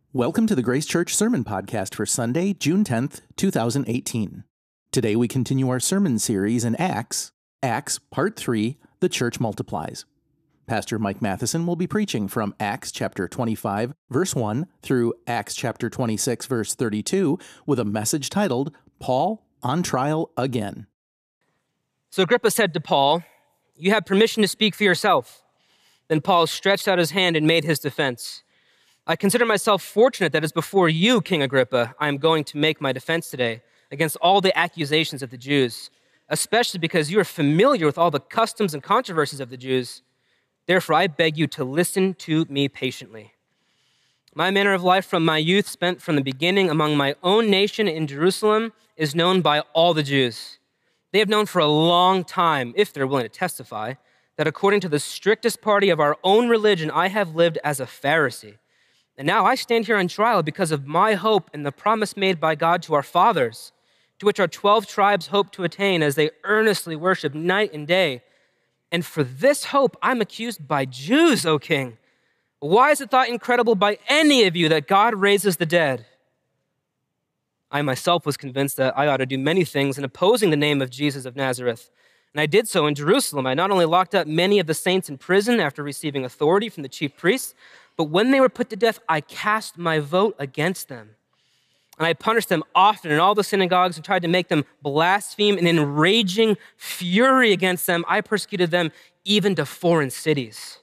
Welcome to the Grace Church Sermon Podcast for Sunday, June 10th, 2018. Today we continue our sermon series in Acts, Part 3, The Church Multiplies. Pastor Mike Matheson will be preaching from Acts chapter 25, verse 1 through Acts chapter 26, verse 32, with a message titled, Paul on Trial Again. So Agrippa said to Paul, "You have permission to speak for yourself." Then Paul stretched out his hand and made his defense. "I consider myself fortunate that it's before you, King Agrippa, I am going to make my defense today against all the accusations of the Jews, especially because you are familiar with all the customs and controversies of the Jews. Therefore, I beg you to listen to me patiently. My manner of life from my youth, spent from the beginning among my own nation in Jerusalem, is known by all the Jews. They have known for a long time, if they're willing to testify, that according to the strictest party of our own religion, I have lived as a Pharisee. And now I stand here on trial because of my hope in the promise made by God to our fathers, to which our 12 tribes hope to attain as they earnestly worship night and day. And for this hope, I'm accused by Jews, O king. Why is it thought incredible by any of you that God raises the dead? I myself was convinced that I ought to do many things in opposing the name of Jesus of Nazareth. And I did so in Jerusalem. I not only locked up many of the saints in prison after receiving authority from the chief priests, but when they were put to death, I cast my vote against them. And I punished them often in all the synagogues and tried to make them blaspheme. And in raging fury against them, I persecuted them even to foreign cities.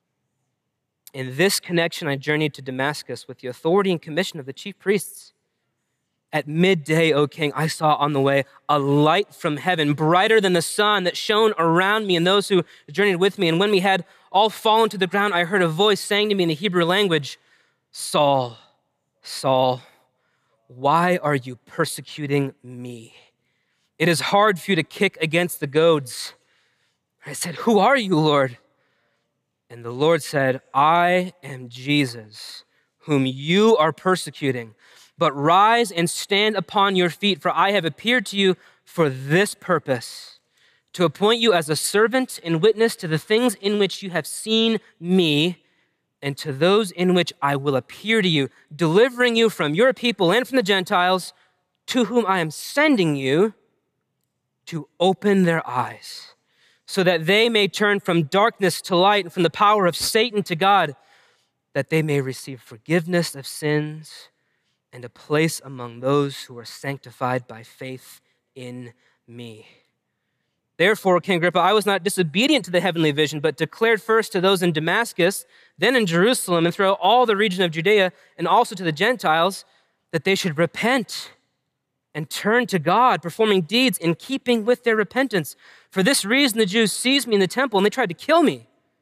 In this connection, I journeyed to Damascus with the authority and commission of the chief priests. At midday, O king, I saw on the way a light from heaven, brighter than the sun, that shone around me and those who journeyed with me. And when we had all fallen to the ground, I heard a voice saying to me in the Hebrew language, "Saul, Saul, why are you persecuting me? It is hard for you to kick against the goads." I said, "Who are you, Lord?" And the Lord said, "I am Jesus, whom you are persecuting. But rise and stand upon your feet, for I have appeared to you for this purpose, to appoint you as a servant and witness to the things in which you have seen me, and to those in which I will appear to you, delivering you from your people and from the Gentiles, to whom I am sending you, to open their eyes, so that they may turn from darkness to light and from the power of Satan to God, that they may receive forgiveness of sins and a place among those who are sanctified by faith in me. Therefore, King Agrippa, I was not disobedient to the heavenly vision, but declared first to those in Damascus, then in Jerusalem, and throughout all the region of Judea, and also to the Gentiles, that they should repent and turn to God, performing deeds in keeping with their repentance. For this reason, the Jews seized me in the temple, and they tried to kill me.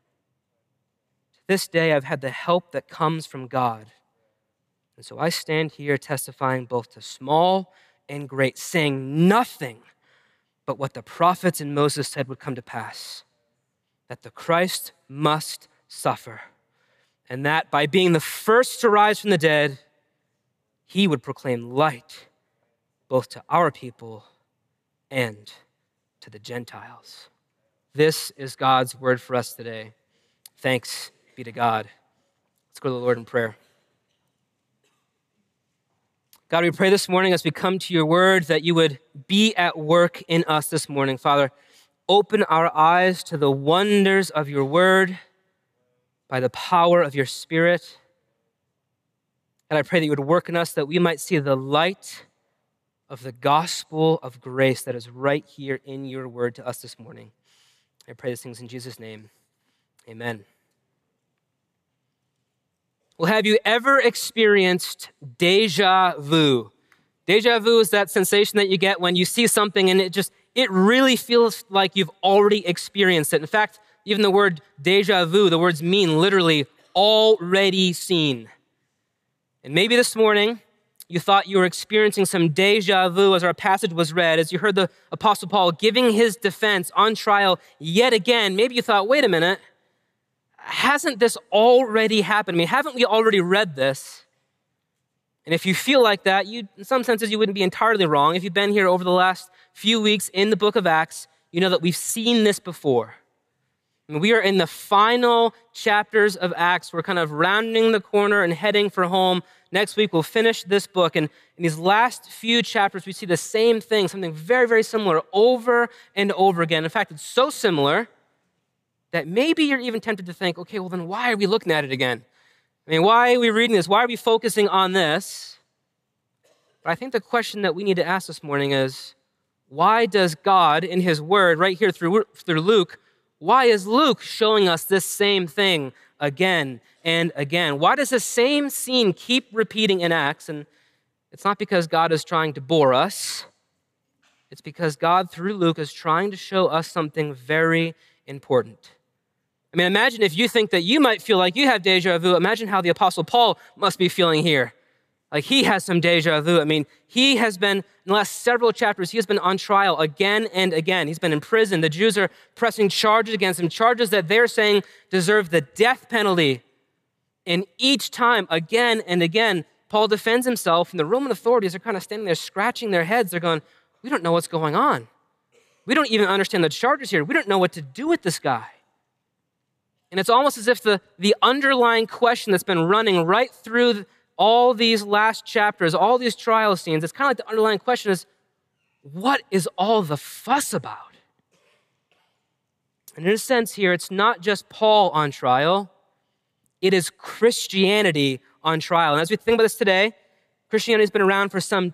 To this day, I've had the help that comes from God. And so I stand here testifying both to small and great, saying nothing but what the prophets and Moses said would come to pass, that the Christ must suffer, and that by being the first to rise from the dead, he would proclaim light both to our people and to the Gentiles. This is God's word for us today. Thanks be to God. Let's go to the Lord in prayer. God, we pray this morning as we come to your word that you would be at work in us this morning. Father, open our eyes to the wonders of your word by the power of your Spirit. And I pray that you would work in us that we might see the light of the gospel of grace that is right here in your word to us this morning. I pray these things in Jesus' name. Amen. Well, have you ever experienced déjà vu? Déjà vu is that sensation that you get when you see something and it really feels like you've already experienced it. In fact, even the word déjà vu, the words mean literally already seen. And maybe this morning you thought you were experiencing some déjà vu as our passage was read, as you heard the Apostle Paul giving his defense on trial yet again. Maybe you thought, wait a minute, hasn't this already happened? I mean, haven't we already read this? And if you feel like that, in some senses, you wouldn't be entirely wrong. If you've been here over the last few weeks in the book of Acts, you know that we've seen this before. And we are in the final chapters of Acts. We're kind of rounding the corner and heading for home Next week, we'll finish this book. And in these last few chapters, we see the same thing, something very, very similar over and over again. In fact, it's so similar that maybe you're even tempted to think, okay, well, then why are we looking at it again? I mean, why are we reading this? Why are we focusing on this? But I think the question that we need to ask this morning is, why does God, in his word, right here through Luke, why is Luke showing us this same thing again and again? Why does the same scene keep repeating in Acts? And it's not because God is trying to bore us. It's because God, through Luke, is trying to show us something very important. I mean, imagine if you think that you might feel like you have deja vu. Imagine how the Apostle Paul must be feeling here. Like he has some deja vu. I mean, he has been, in the last several chapters, he has been on trial again and again. He's been in prison. The Jews are pressing charges against him, charges that they're saying deserve the death penalty. And each time, again and again, Paul defends himself, and the Roman authorities are kind of standing there scratching their heads. They're going, we don't know what's going on. We don't even understand the charges here. We don't know what to do with this guy. And it's almost as if the underlying question that's been running right through all these last chapters, all these trial scenes, it's kind of like the underlying question is, what is all the fuss about? And in a sense here, it's not just Paul on trial, it is Christianity on trial. And as we think about this today, Christianity has been around for some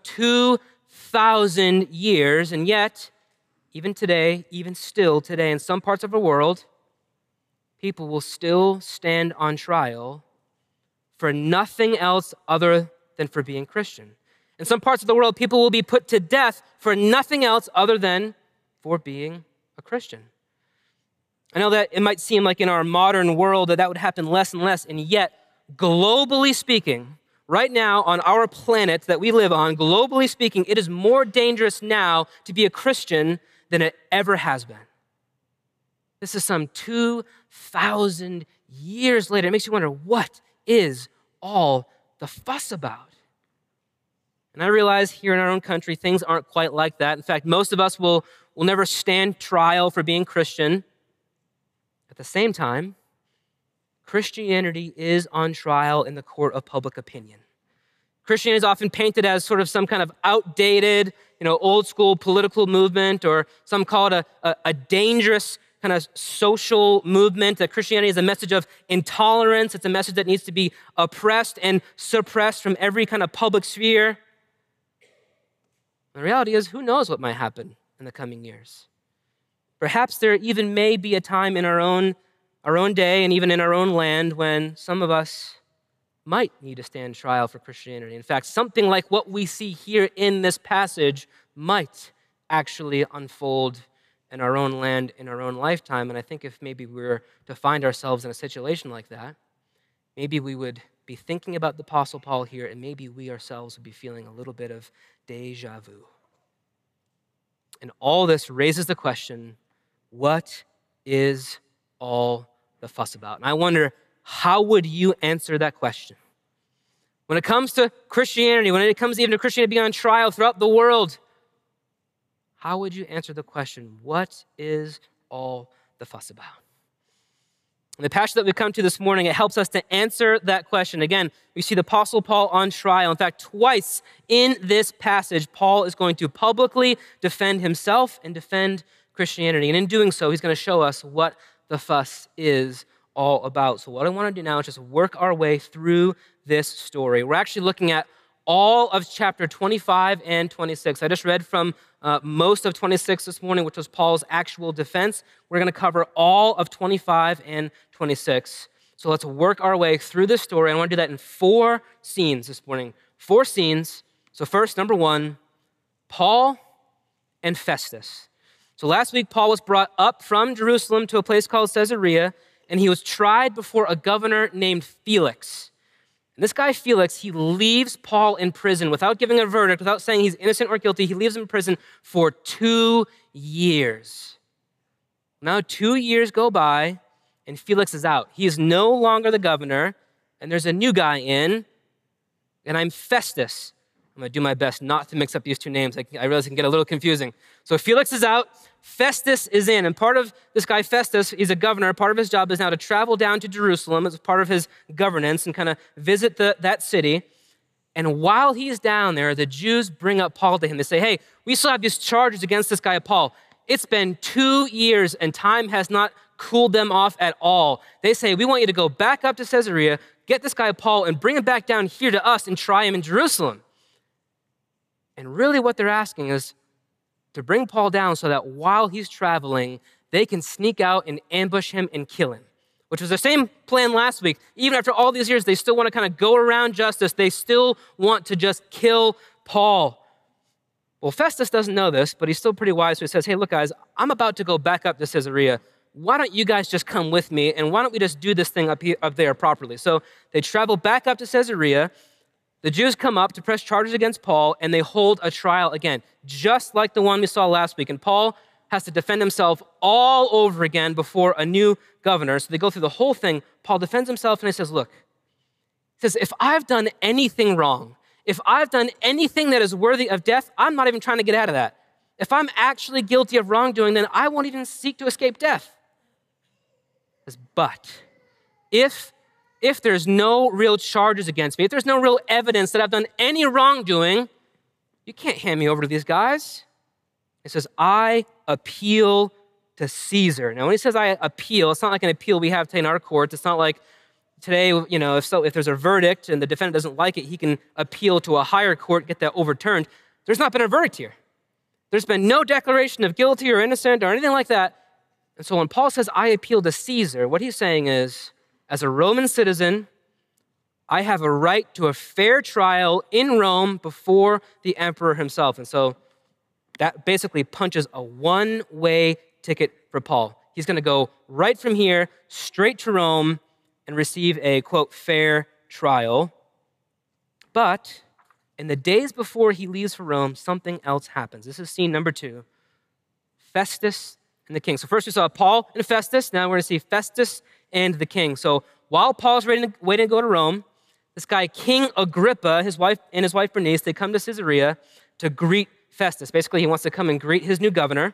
2,000 years, and yet, even today, even still today, in some parts of the world, people will still stand on trial for nothing else other than for being Christian. In some parts of the world, people will be put to death for nothing else other than for being a Christian. I know that it might seem like in our modern world that would happen less and less, and yet, globally speaking, right now on our planet that we live on, globally speaking, it is more dangerous now to be a Christian than it ever has been. This is some 2,000 years later. It makes you wonder, what is all the fuss about? And I realize here in our own country, things aren't quite like that. In fact, most of us will never stand trial for being Christian. At the same time, Christianity is on trial in the court of public opinion. Christianity is often painted as sort of some kind of outdated, old school political movement, or some call it a dangerous kind of social movement. That Christianity is a message of intolerance. It's a message that needs to be oppressed and suppressed from every kind of public sphere. The reality is, who knows what might happen in the coming years? Perhaps there even may be a time in our own day and even in our own land when some of us might need to stand trial for Christianity. In fact, something like what we see here in this passage might actually unfold in our own land, in our own lifetime. And I think if maybe we were to find ourselves in a situation like that, maybe we would be thinking about the Apostle Paul here, and maybe we ourselves would be feeling a little bit of deja vu. And all this raises the question, what is all the fuss about? And I wonder, how would you answer that question? When it comes to Christianity, when it comes even to Christianity being on trial throughout the world, how would you answer the question, what is all the fuss about? And the passage that we come to this morning, it helps us to answer that question. Again, we see the Apostle Paul on trial. In fact, twice in this passage, Paul is going to publicly defend himself and defend Christianity. And in doing so, he's going to show us what the fuss is all about. So what I want to do now is just work our way through this story. We're actually looking at all of chapter 25 and 26. I just read from most of 26 this morning, which was Paul's actual defense. We're going to cover all of 25 and 26. So let's work our way through this story. I want to do that in 4 scenes this morning. 4 scenes. So first, number 1, Paul and Festus. So last week, Paul was brought up from Jerusalem to a place called Caesarea, and he was tried before a governor named Felix. And this guy, Felix, he leaves Paul in prison without giving a verdict, without saying he's innocent or guilty. He leaves him in prison for 2 years. Now 2 years go by, and Felix is out. He is no longer the governor, and there's a new guy in, and I'm Festus. I'm going to do my best not to mix up these 2 names. I realize it can get a little confusing. So Felix is out, Festus is in, and part of this guy, Festus, he's a governor. Part of his job is now to travel down to Jerusalem as part of his governance and kind of visit that city. And while he's down there, the Jews bring up Paul to him. They say, hey, we still have these charges against this guy, Paul. It's been 2 years and time has not cooled them off at all. They say, we want you to go back up to Caesarea, get this guy, Paul, and bring him back down here to us and try him in Jerusalem. And really what they're asking is to bring Paul down so that while he's traveling, they can sneak out and ambush him and kill him, which was the same plan last week. Even after all these years, they still want to kind of go around justice. They still want to just kill Paul. Well, Festus doesn't know this, but he's still pretty wise. So he says, hey, look, guys, I'm about to go back up to Caesarea. Why don't you guys just come with me, and why don't we just do this thing up there properly? So they travel back up to Caesarea. The Jews come up to press charges against Paul, and they hold a trial again, just like the one we saw last week. And Paul has to defend himself all over again before a new governor. So they go through the whole thing. Paul defends himself, and he says, look, he says, if I've done anything wrong, if I've done anything that is worthy of death, I'm not even trying to get out of that. If I'm actually guilty of wrongdoing, then I won't even seek to escape death. He says, but if there's no real charges against me, if there's no real evidence that I've done any wrongdoing, you can't hand me over to these guys. It says, I appeal to Caesar. Now, when he says I appeal, it's not like an appeal we have today in our courts. It's not like today, if there's a verdict and the defendant doesn't like it, he can appeal to a higher court, get that overturned. There's not been a verdict here. There's been no declaration of guilty or innocent or anything like that. And so when Paul says, I appeal to Caesar, what he's saying is, as a Roman citizen, I have a right to a fair trial in Rome before the emperor himself. And so that basically punches a one-way ticket for Paul. He's going to go right from here, straight to Rome, and receive a, quote, fair trial. But in the days before he leaves for Rome, something else happens. This is scene number 2, Festus and the king. So first we saw Paul and Festus. Now we're going to see Festus and the king. So while Paul's waiting to go to Rome, this guy, King Agrippa, his wife Bernice, they come to Caesarea to greet Festus. Basically, he wants to come and greet his new governor.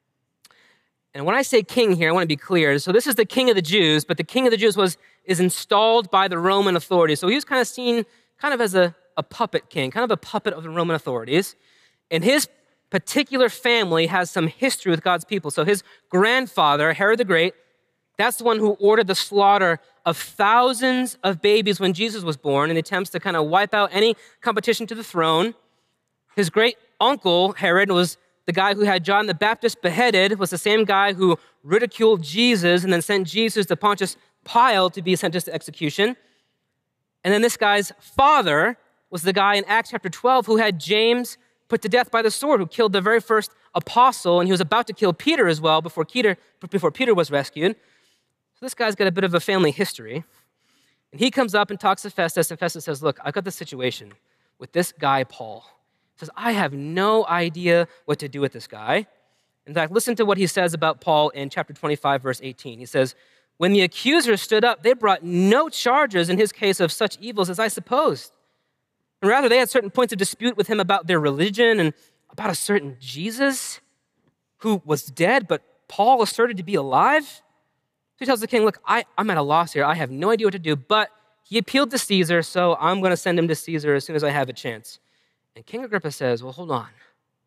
And when I say king here, I want to be clear. So this is the king of the Jews, but the king of the Jews is installed by the Roman authorities. So he was kind of seen kind of as a puppet king, kind of a puppet of the Roman authorities. And his particular family has some history with God's people. So his grandfather, Herod the Great, that's the one who ordered the slaughter of thousands of babies when Jesus was born in attempts to kind of wipe out any competition to the throne. His great uncle, Herod, was the guy who had John the Baptist beheaded, was the same guy who ridiculed Jesus and then sent Jesus to Pontius Pilate to be sentenced to execution. And then this guy's father was the guy in Acts chapter 12 who had James put to death by the sword, who killed the very first apostle, and he was about to kill Peter as well before Peter was rescued. So this guy's got a bit of a family history. And he comes up and talks to Festus, and Festus says, look, I've got this situation with this guy, Paul. He says, I have no idea what to do with this guy. In fact, listen to what he says about Paul in chapter 25, verse 18. He says, when the accusers stood up, they brought no charges in his case of such evils as I supposed. And rather, they had certain points of dispute with him about their religion and about a certain Jesus who was dead, but Paul asserted to be alive. So he tells the king, look, I'm at a loss here. I have no idea what to do, but he appealed to Caesar, so I'm going to send him to Caesar as soon as I have a chance. And King Agrippa says, well, hold on.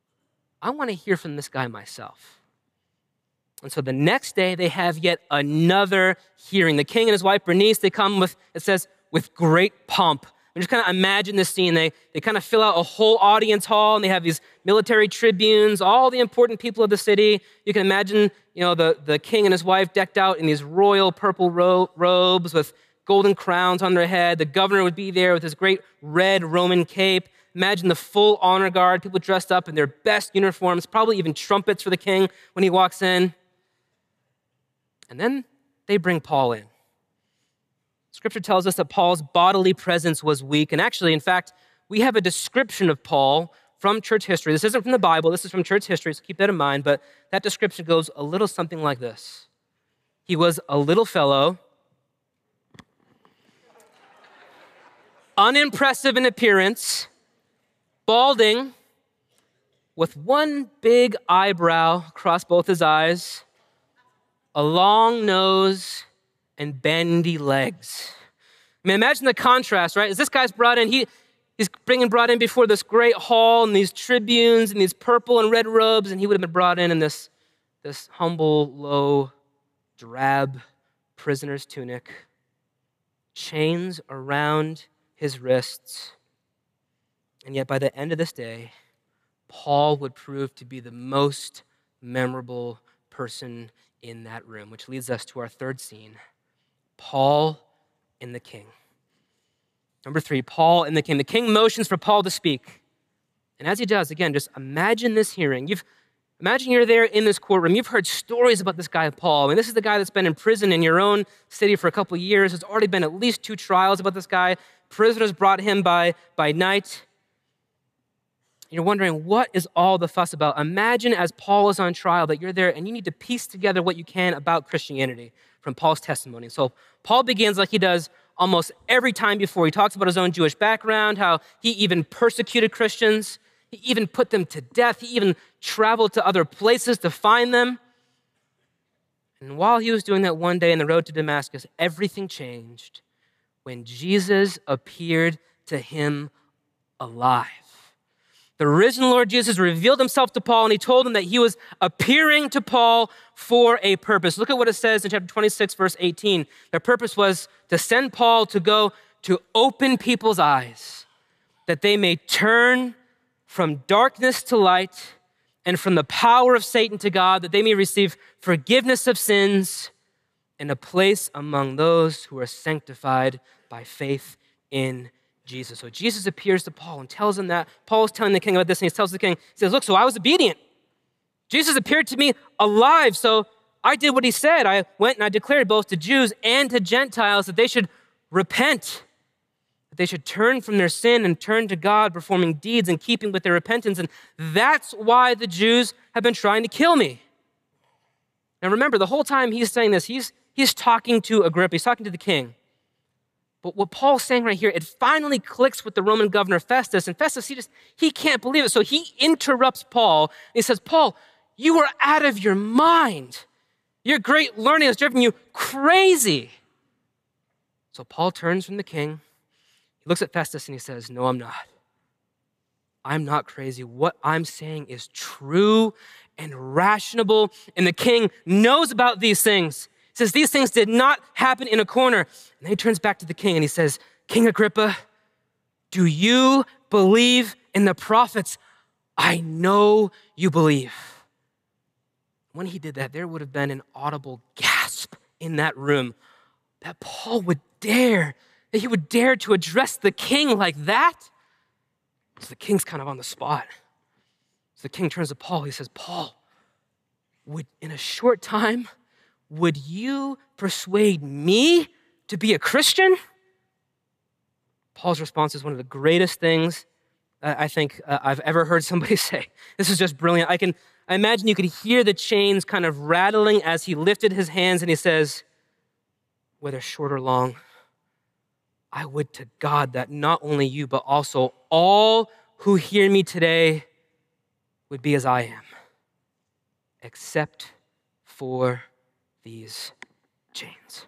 I want to hear from this guy myself. And so the next day, they have yet another hearing. The king and his wife, Bernice, they come with, it says, with great pomp. And just kind of imagine this scene. They kind of fill out a whole audience hall, and they have these military tribunes, all the important people of the city. You can imagine, the king and his wife decked out in these royal purple robes with golden crowns on their head. The governor would be there with his great red Roman cape. Imagine the full honor guard, people dressed up in their best uniforms, probably even trumpets for the king when he walks in. And then they bring Paul in. Scripture tells us that Paul's bodily presence was weak. And actually, in fact, we have a description of Paul from church history. This isn't from the Bible. This is from church history, so keep that in mind. But that description goes a little something like this. He was a little fellow, unimpressive in appearance, balding, with one big eyebrow across both his eyes, a long nose, and bendy legs. I mean, imagine the contrast, right? As this guy's brought in, he's He's brought in before this great hall and these tribunes and these purple and red robes, and he would have been brought in this humble, low, drab prisoner's tunic, chains around his wrists. And yet by the end of this day, Paul would prove to be the most memorable person in that room, which leads us to our third scene, Paul and the king. Number 3, Paul and the king. The king motions for Paul to speak. And as he does, again, just imagine this hearing. Imagine you're there in this courtroom. You've heard stories about this guy, Paul. I mean, this is the guy that's been in prison in your own city for a couple of years. There's already been at least 2 trials about this guy. Prisoners brought him by night. You're wondering, what is all the fuss about? Imagine as Paul is on trial that you're there and you need to piece together what you can about Christianity from Paul's testimony. So Paul begins like he does almost every time before. He talks about his own Jewish background, how he even persecuted Christians. He even put them to death. He even traveled to other places to find them. And while he was doing that one day on the road to Damascus, everything changed when Jesus appeared to him alive. The risen Lord Jesus revealed himself to Paul, and he told him that he was appearing to Paul for a purpose. Look at what it says in chapter 26, verse 18. Their purpose was to send Paul to go to open people's eyes, that they may turn from darkness to light and from the power of Satan to God, that they may receive forgiveness of sins and a place among those who are sanctified by faith in Jesus. So Jesus appears to Paul and tells him that. Paul is telling the king about this, and he tells the king, he says, look, so I was obedient. Jesus appeared to me alive, so I did what he said. I went and I declared both to Jews and to Gentiles that they should repent, that they should turn from their sin and turn to God, performing deeds in keeping with their repentance. And that's why the Jews have been trying to kill me. Now remember, the whole time he's saying this, he's talking to Agrippa, he's talking to the king. But what Paul's saying right here, it finally clicks with the Roman governor Festus, and Festus, he can't believe it. So he interrupts Paul, and he says, Paul, you are out of your mind. Your great learning has driven you crazy. So Paul turns from the king, he looks at Festus, and he says, no, I'm not. I'm not crazy. What I'm saying is true and rational, and the king knows about these things. He says, these things did not happen in a corner. And then he turns back to the king and he says, King Agrippa, do you believe in the prophets? I know you believe. When he did that, there would have been an audible gasp in that room that Paul would dare, that he would dare to address the king like that. So the king's kind of on the spot. So the king turns to Paul. He says, Paul, in a short time, would you persuade me to be a Christian? Paul's response is one of the greatest things I think I've ever heard somebody say. This is just brilliant. I imagine you could hear the chains kind of rattling as he lifted his hands and he says, whether short or long, I would to God that not only you, but also all who hear me today would be as I am, except for these chains.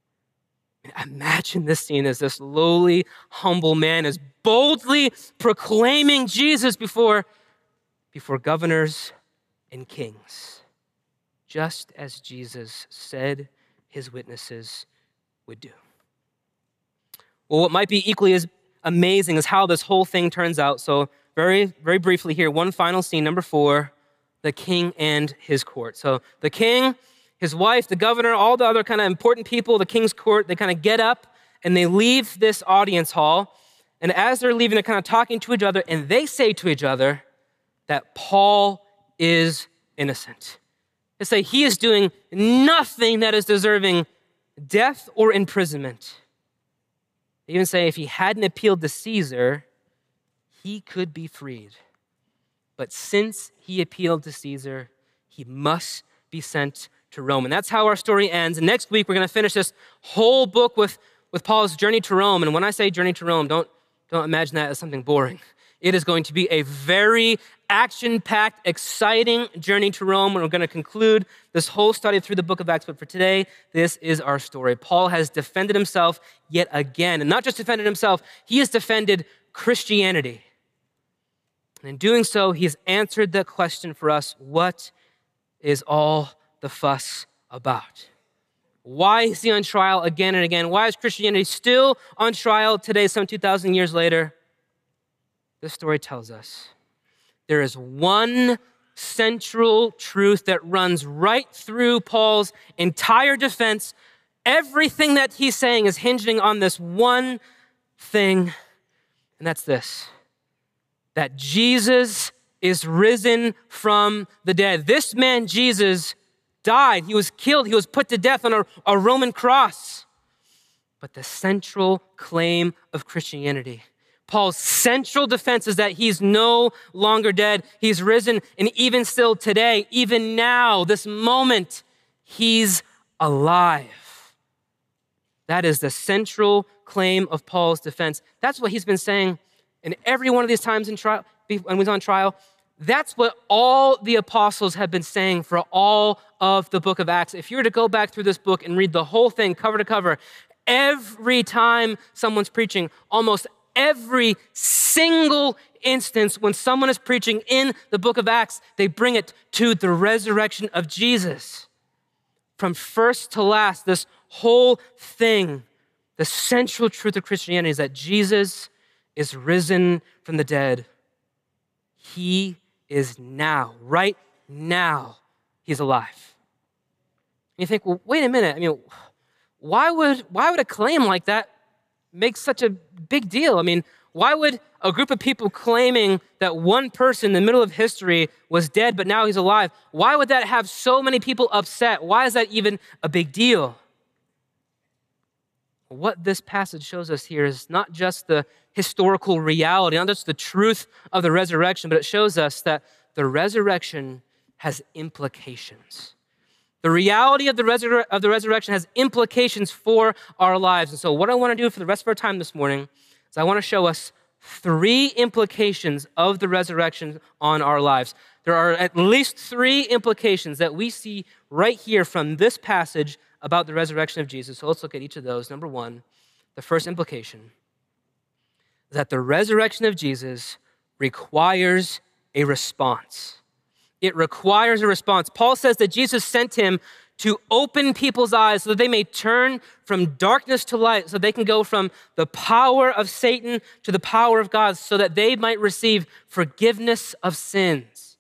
And imagine this scene as this lowly, humble man is boldly proclaiming Jesus before governors and kings, just as Jesus said his witnesses would do. Well, what might be equally as amazing is how this whole thing turns out. So very, very briefly here, one final scene, number 4, the king and his court. So the king, his wife, the governor, all the other kind of important people, the king's court, they kind of get up and they leave this audience hall. And as they're leaving, they're kind of talking to each other, and they say to each other that Paul is innocent. They say he is doing nothing that is deserving death or imprisonment. They even say if he hadn't appealed to Caesar, he could be freed. But since he appealed to Caesar, he must be sent to Rome. And that's how our story ends. And next week, we're going to finish this whole book with Paul's journey to Rome. And when I say journey to Rome, don't imagine that as something boring. It is going to be a very action-packed, exciting journey to Rome. And we're going to conclude this whole study through the book of Acts. But for today, this is our story. Paul has defended himself yet again. And not just defended himself, he has defended Christianity. And in doing so, he's answered the question for us, what is all the fuss about? Why is he on trial again and again? Why is Christianity still on trial today, some 2,000 years later? This story tells us there is one central truth that runs right through Paul's entire defense. Everything that he's saying is hinging on this one thing, and that's this: that Jesus is risen from the dead. This man, Jesus, died. He was killed. He was put to death on a Roman cross. But the central claim of Christianity, Paul's central defense, is that he's no longer dead. He's risen, and even still today, even now, this moment, he's alive. That is the central claim of Paul's defense. That's what he's been saying in every one of these times in trial, when he was on trial. That's what all the apostles have been saying for all of the book of Acts. If you were to go back through this book and read the whole thing cover to cover, every time someone's preaching, almost every single instance when someone is preaching in the book of Acts, they bring it to the resurrection of Jesus. From first to last, this whole thing, the central truth of Christianity is that Jesus is risen from the dead. He is now, right now, he's alive. And you think, well, wait a minute. I mean, why would a claim like that make such a big deal? I mean, why would a group of people claiming that one person in the middle of history was dead, but now he's alive, why would that have so many people upset? Why is that even a big deal? What this passage shows us here is not just the historical reality, not just the truth of the resurrection, but it shows us that the resurrection has implications. The reality of the resurrection has implications for our lives. And so what I want to do for the rest of our time this morning is I want to show us 3 implications of the resurrection on our lives. There are at least 3 implications that we see right here from this passage about the resurrection of Jesus. So let's look at each of those. Number 1, the first implication is that the resurrection of Jesus requires a response. It requires a response. Paul says that Jesus sent him to open people's eyes so that they may turn from darkness to light, so they can go from the power of Satan to the power of God, so that they might receive forgiveness of sins.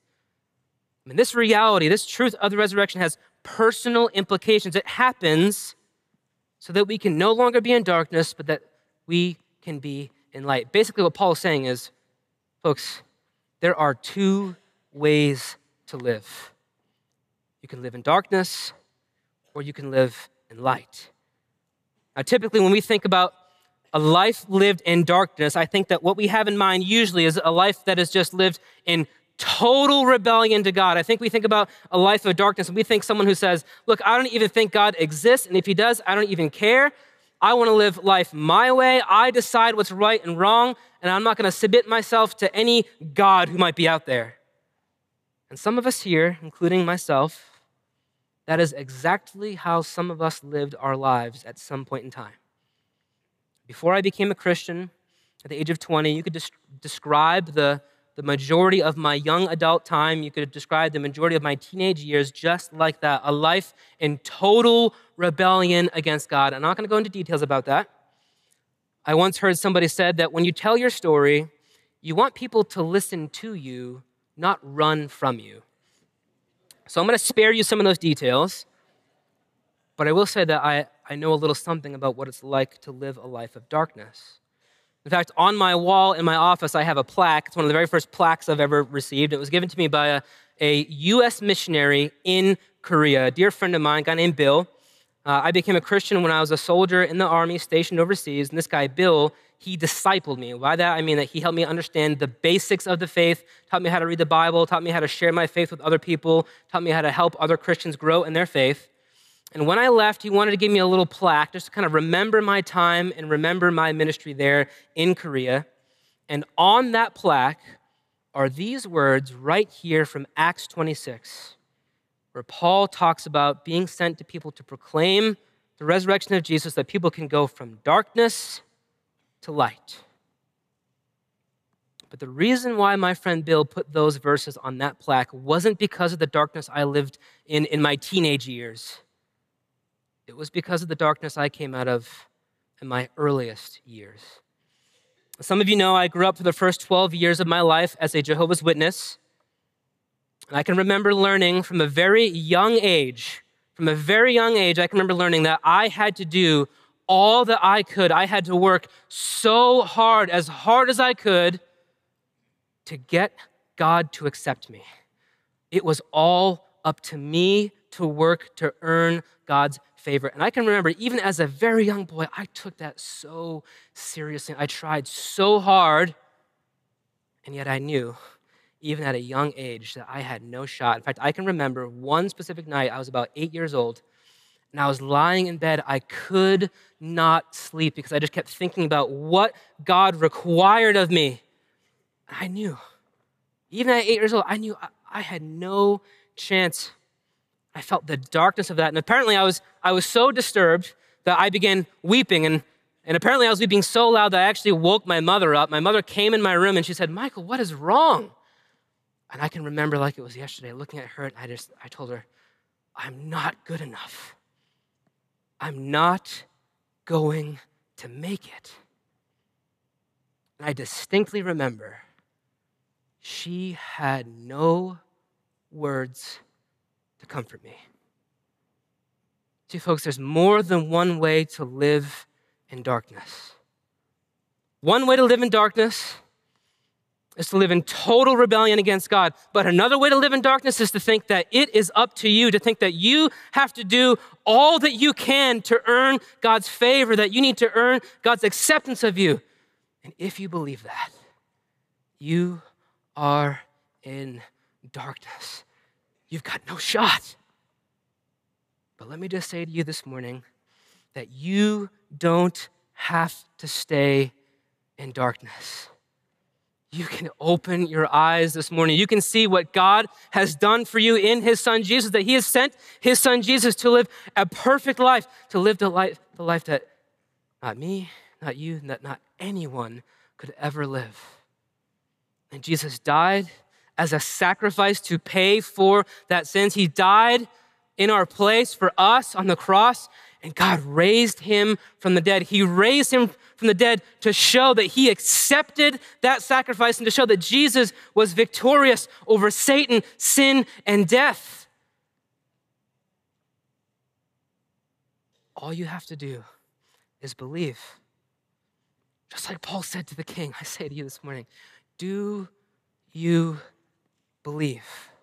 I mean, this reality, this truth of the resurrection has personal implications. It happens so that we can no longer be in darkness, but that we can be in light. Basically, what Paul is saying is, folks, there are 2 ways to live. You can live in darkness, or you can live in light. Now, typically, when we think about a life lived in darkness, I think that what we have in mind usually is a life that is just lived in total rebellion to God. I think we think about a life of darkness, and we think someone who says, look, I don't even think God exists, and if he does, I don't even care. I want to live life my way. I decide what's right and wrong, and I'm not going to submit myself to any God who might be out there. And some of us here, including myself, that is exactly how some of us lived our lives at some point in time. Before I became a Christian, at the age of 20, you could describe the majority of my young adult time, you could describe the majority of my teenage years just like that, a life in total rebellion against God. I'm not going to go into details about that. I once heard somebody said that when you tell your story, you want people to listen to you, not run from you. So I'm going to spare you some of those details, but I will say that I know a little something about what it's like to live a life of darkness. In fact, on my wall in my office, I have a plaque. It's one of the very first plaques I've ever received. It was given to me by a U.S. missionary in Korea, a dear friend of mine, a guy named Bill. I became a Christian when I was a soldier in the army stationed overseas, and this guy, Bill, he discipled me. By that, I mean that he helped me understand the basics of the faith, taught me how to read the Bible, taught me how to share my faith with other people, taught me how to help other Christians grow in their faith. And when I left, he wanted to give me a little plaque just to kind of remember my time and remember my ministry there in Korea. And on that plaque are these words right here from Acts 26, where Paul talks about being sent to people to proclaim the resurrection of Jesus, that people can go from darkness to light. But the reason why my friend Bill put those verses on that plaque wasn't because of the darkness I lived in my teenage years. It was because of the darkness I came out of in my earliest years. Some of you know I grew up for the first 12 years of my life as a Jehovah's Witness. And I can remember learning from a very young age, I can remember learning that I had to do all that I could. I had to work so hard as I could, to get God to accept me. It was all up to me to work to earn God's favor. And I can remember, even as a very young boy, I took that so seriously. I tried so hard, and yet I knew, even at a young age, that I had no shot. In fact, I can remember one specific night, I was about 8 years old, and I was lying in bed. I could not sleep because I just kept thinking about what God required of me. I knew, even at 8 years old, I knew I had no chance. I felt the darkness of that. And apparently I was so disturbed that I began weeping. And apparently I was weeping so loud that I actually woke my mother up. My mother came in my room and she said, "Michael, what is wrong?" And I can remember like it was yesterday, looking at her, and I told her, "I'm not good enough. I'm not going to make it." And I distinctly remember she had no words to comfort me. See, folks, there's more than one way to live in darkness. One way to live in darkness is to live in total rebellion against God. But another way to live in darkness is to think that it is up to you, to think that you have to do all that you can to earn God's favor, that you need to earn God's acceptance of you. And if you believe that, you are in darkness. You've got no shot. But let me just say to you this morning that you don't have to stay in darkness. You can open your eyes this morning. You can see what God has done for you in his son Jesus, that he has sent his son Jesus to live a perfect life, to live the life that not me, not you, not anyone could ever live. And Jesus died as a sacrifice to pay for that sins. He died in our place for us on the cross, and God raised him from the dead. He raised him from the dead to show that he accepted that sacrifice and to show that Jesus was victorious over Satan, sin, and death. All you have to do is believe. Just like Paul said to the king, I say to you this morning, do you believe?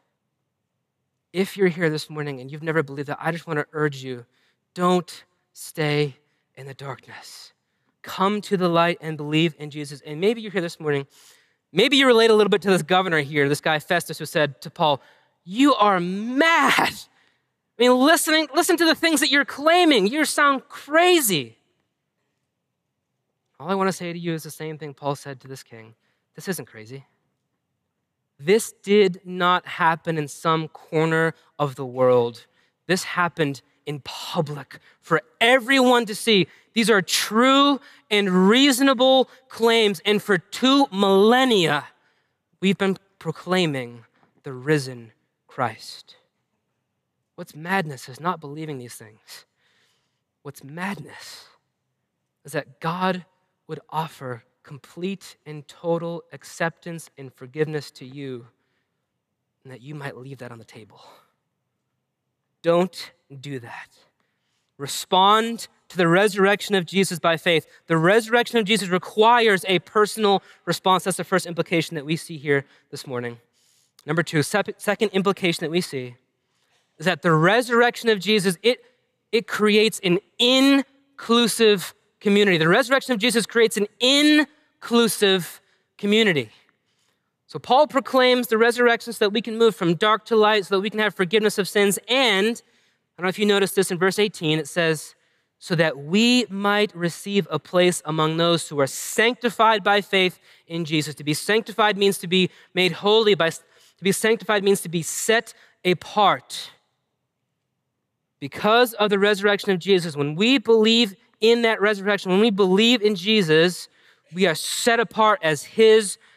If you're here this morning and you've never believed that, I just want to urge you, don't stay in the darkness. Come to the light and believe in Jesus. And maybe you're here this morning, maybe you relate a little bit to this governor here, this guy Festus, who said to Paul, "You are mad. I mean, listen to the things that you're claiming. You sound crazy." All I want to say to you is the same thing Paul said to this king. This isn't crazy. This did not happen in some corner of the world. This happened in public for everyone to see. These are true and reasonable claims. And for 2 millennia, we've been proclaiming the risen Christ. What's madness is not believing these things. What's madness is that God would offer complete and total acceptance and forgiveness to you, and that you might leave that on the table. Don't do that. Respond to the resurrection of Jesus by faith. The resurrection of Jesus requires a personal response. That's the first implication that we see here this morning. Number 2, second implication that we see is that the resurrection of Jesus, it creates an inclusive community. The resurrection of Jesus creates an inclusive community. So Paul proclaims the resurrection so that we can move from dark to light, so that we can have forgiveness of sins. And, I don't know if you noticed this in verse 18, it says, so that we might receive a place among those who are sanctified by faith in Jesus. To be sanctified means to be made holy. To be sanctified means to be set apart. Because of the resurrection of Jesus, when we believe in that resurrection, when we believe in Jesus, we are set apart as his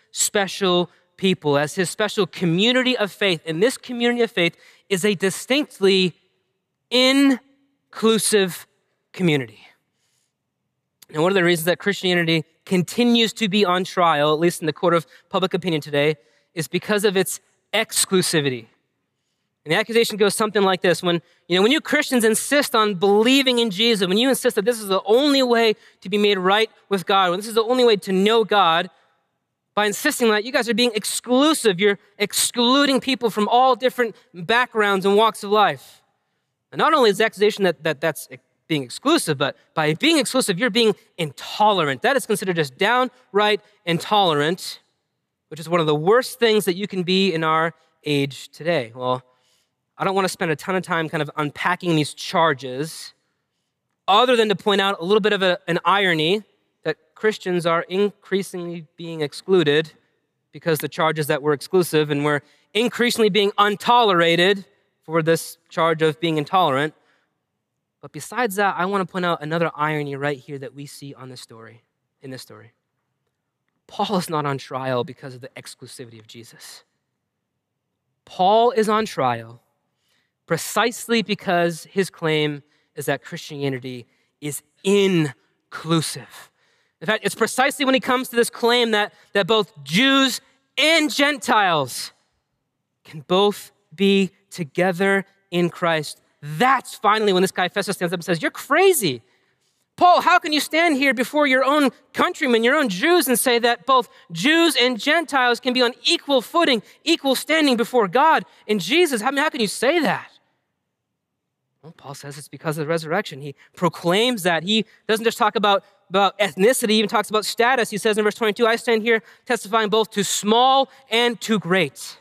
special people, as his special community of faith. And this community of faith is a distinctly inclusive community. And one of the reasons that Christianity continues to be on trial, at least in the court of public opinion today, is because of its exclusivity. And the accusation goes something like this: when you Christians insist on believing in Jesus, when you insist that this is the only way to be made right with God, when this is the only way to know God, by insisting that, you guys are being exclusive. You're excluding people from all different backgrounds and walks of life. And not only is the accusation that's being exclusive, but by being exclusive, you're being intolerant. That is considered just downright intolerant, which is one of the worst things that you can be in our age today. Well, I don't want to spend a ton of time kind of unpacking these charges, other than to point out a little bit of an irony that Christians are increasingly being excluded because the charges that were exclusive, and we're increasingly being untolerated for this charge of being intolerant. But besides that, I want to point out another irony right here that we see in this story. Paul is not on trial because of the exclusivity of Jesus. Paul is on trial precisely because his claim is that Christianity is inclusive. In fact, it's precisely when he comes to this claim that both Jews and Gentiles can both be together in Christ. That's finally when this guy Festus stands up and says, "You're crazy. Paul, how can you stand here before your own countrymen, your own Jews, and say that both Jews and Gentiles can be on equal footing, equal standing before God in Jesus? How can you say that?" Well, Paul says it's because of the resurrection. He proclaims that. He doesn't just talk about ethnicity, he even talks about status. He says in verse 22, "I stand here testifying both to small and to great."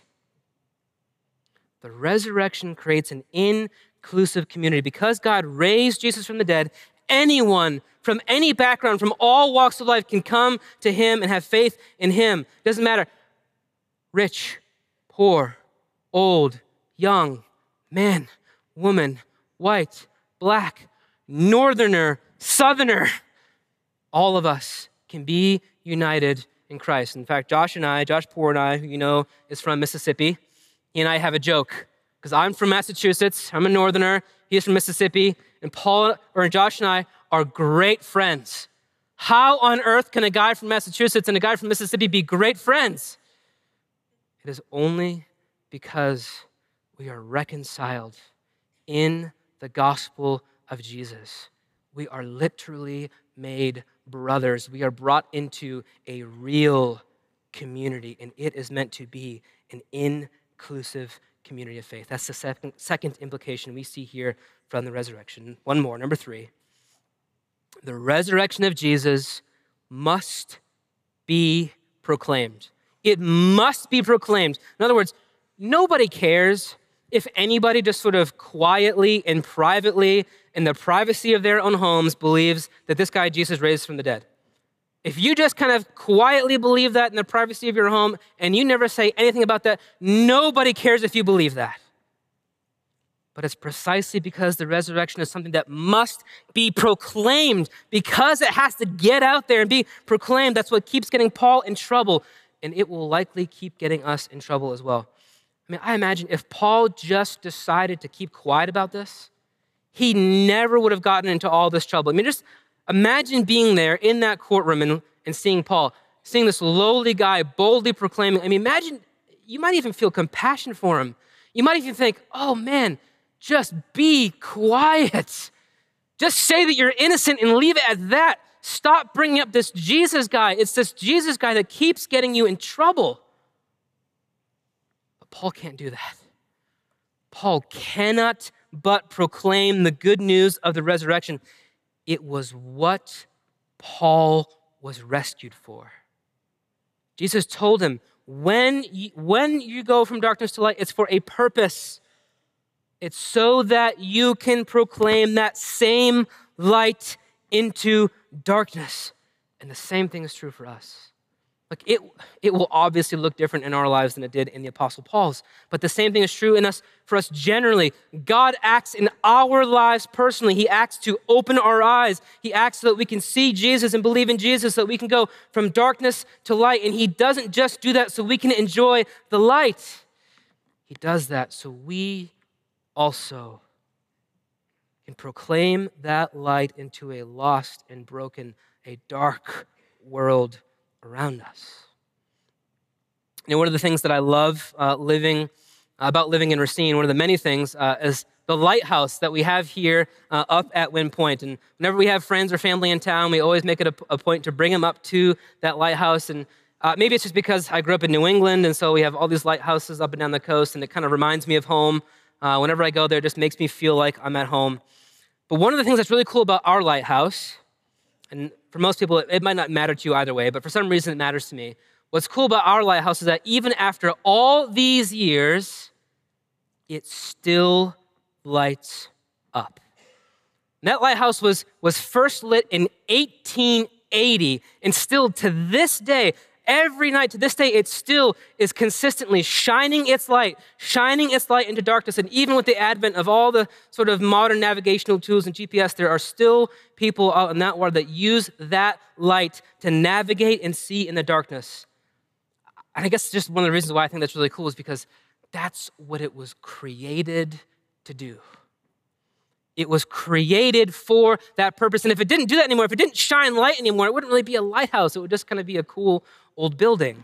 The resurrection creates an inclusive community. Because God raised Jesus from the dead, anyone from any background, from all walks of life, can come to him and have faith in him. It doesn't matter, rich, poor, old, young, man, woman, white, black, northerner, southerner. All of us can be united in Christ. In fact, Josh Poor and I, who you know is from Mississippi, he and I have a joke, because I'm from Massachusetts, I'm a northerner, he's from Mississippi, and Josh and I are great friends. How on earth can a guy from Massachusetts and a guy from Mississippi be great friends? It is only because we are reconciled in the gospel of Jesus. We are literally made brothers. We are brought into a real community, and it is meant to be an inclusive community of faith. That's the second implication we see here from the resurrection. One more, number 3. The resurrection of Jesus must be proclaimed. It must be proclaimed. In other words, nobody cares if anybody just sort of quietly and privately, in the privacy of their own homes, believes that this guy Jesus raised from the dead. If you just kind of quietly believe that in the privacy of your home and you never say anything about that, nobody cares if you believe that. But it's precisely because the resurrection is something that must be proclaimed, because it has to get out there and be proclaimed. That's what keeps getting Paul in trouble, and it will likely keep getting us in trouble as well. I imagine if Paul just decided to keep quiet about this, he never would have gotten into all this trouble. Just imagine being there in that courtroom and seeing Paul, seeing this lowly guy boldly proclaiming. Imagine, you might even feel compassion for him. You might even think, oh man, just be quiet. Just say that you're innocent and leave it at that. Stop bringing up this Jesus guy. It's this Jesus guy that keeps getting you in trouble. But Paul can't do that. Paul cannot but proclaim the good news of the resurrection. It was what Paul was rescued for. Jesus told him, when you go from darkness to light, it's for a purpose. It's so that you can proclaim that same light into darkness. And the same thing is true for us. Like it will obviously look different in our lives than it did in the Apostle Paul's. But the same thing is true for us generally. God acts in our lives personally. He acts to open our eyes. He acts so that we can see Jesus and believe in Jesus, so that we can go from darkness to light. And he doesn't just do that so we can enjoy the light. He does that so we also can proclaim that light into a lost and broken, a dark world around us. You know, one of the things that I love about living in Racine, one of the many things, is the lighthouse that we have here up at Wind Point. And whenever we have friends or family in town, we always make it a point to bring them up to that lighthouse. And maybe it's just because I grew up in New England, and so we have all these lighthouses up and down the coast, and it kind of reminds me of home. Whenever I go there, it just makes me feel like I'm at home. But one of the things that's really cool about our lighthouse, and for most people, it might not matter to you either way, but for some reason it matters to me. What's cool about our lighthouse is that even after all these years, it still lights up. And that lighthouse was first lit in 1880, and still to this day, every night to this day, it still is consistently shining its light into darkness. And even with the advent of all the sort of modern navigational tools and GPS, there are still people out in that water that use that light to navigate and see in the darkness. And I guess just one of the reasons why I think that's really cool is because that's what it was created to do. It was created for that purpose. And if it didn't do that anymore, if it didn't shine light anymore, it wouldn't really be a lighthouse. It would just kind of be a cool old building.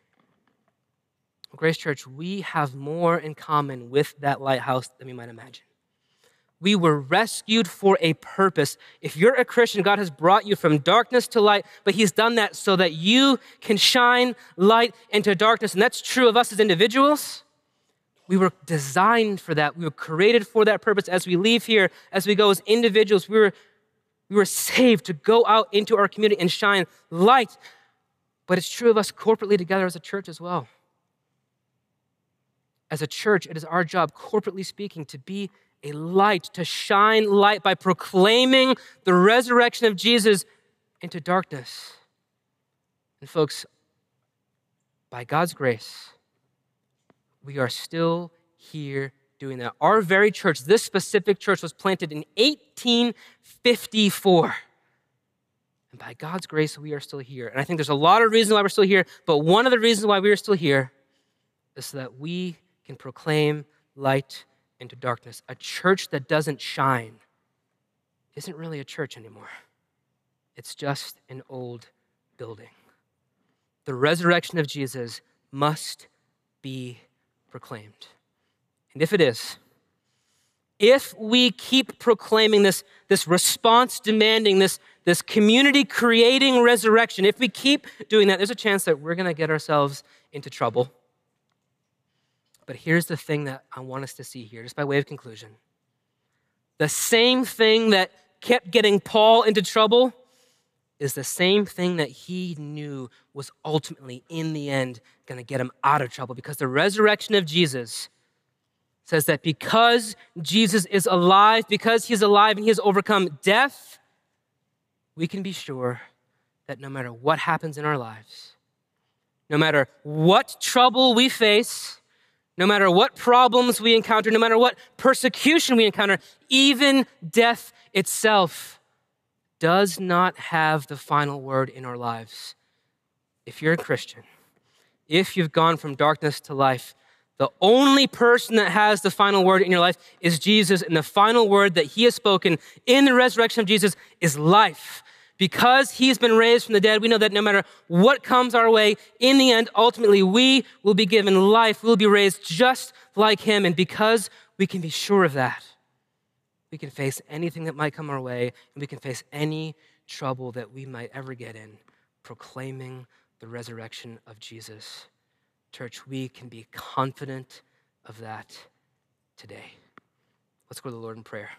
Grace Church, we have more in common with that lighthouse than we might imagine. We were rescued for a purpose. If you're a Christian, God has brought you from darkness to light, but he's done that so that you can shine light into darkness. And that's true of us as individuals. We were designed for that. We were created for that purpose. As we leave here, as we go as individuals, we were saved to go out into our community and shine light. But it's true of us corporately together as a church as well. As a church, it is our job, corporately speaking, to be a light, to shine light by proclaiming the resurrection of Jesus into darkness. And folks, by God's grace, we are still here doing that. Our very church, this specific church, was planted in 1854. And by God's grace, we are still here. And I think there's a lot of reasons why we're still here, but one of the reasons why we are still here is so that we can proclaim light into darkness. A church that doesn't shine isn't really a church anymore. It's just an old building. The resurrection of Jesus must be proclaimed. And if it is, if we keep proclaiming this response demanding, this community creating resurrection, if we keep doing that, there's a chance that we're going to get ourselves into trouble. But here's the thing that I want us to see here, just by way of conclusion. The same thing that kept getting Paul into trouble is the same thing that he knew was ultimately, in the end, going to get him out of trouble. Because the resurrection of Jesus says that because Jesus is alive, because he's alive and he has overcome death, we can be sure that no matter what happens in our lives, no matter what trouble we face, no matter what problems we encounter, no matter what persecution we encounter, even death itself does not have the final word in our lives. If you're a Christian, if you've gone from darkness to life, the only person that has the final word in your life is Jesus, and the final word that he has spoken in the resurrection of Jesus is life. Because he's been raised from the dead, we know that no matter what comes our way, in the end, ultimately, we will be given life. We'll be raised just like him. And because we can be sure of that, we can face anything that might come our way, and we can face any trouble that we might ever get in, proclaiming the resurrection of Jesus. Church, we can be confident of that today. Let's go to the Lord in prayer.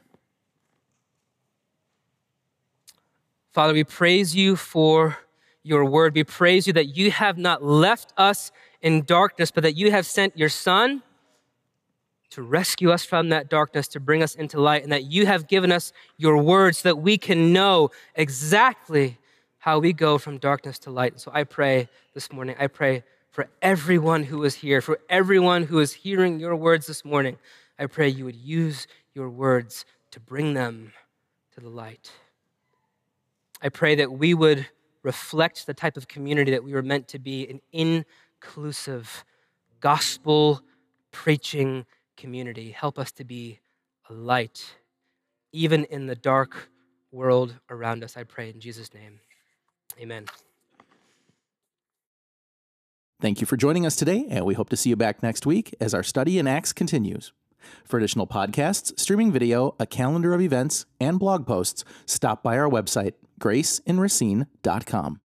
Father, we praise you for your word. We praise you that you have not left us in darkness, but that you have sent your Son to rescue us from that darkness, to bring us into light, and that you have given us your word so that we can know exactly how we go from darkness to light. So I pray this morning, I pray for everyone who is here, for everyone who is hearing your words this morning, I pray you would use your words to bring them to the light. I pray that we would reflect the type of community that we were meant to be, an inclusive, gospel-preaching community. Help us to be a light, even in the dark world around us, I pray in Jesus' name. Amen. Thank you for joining us today, and we hope to see you back next week as our study in Acts continues. For additional podcasts, streaming video, a calendar of events, and blog posts, stop by our website, graceinracine.com.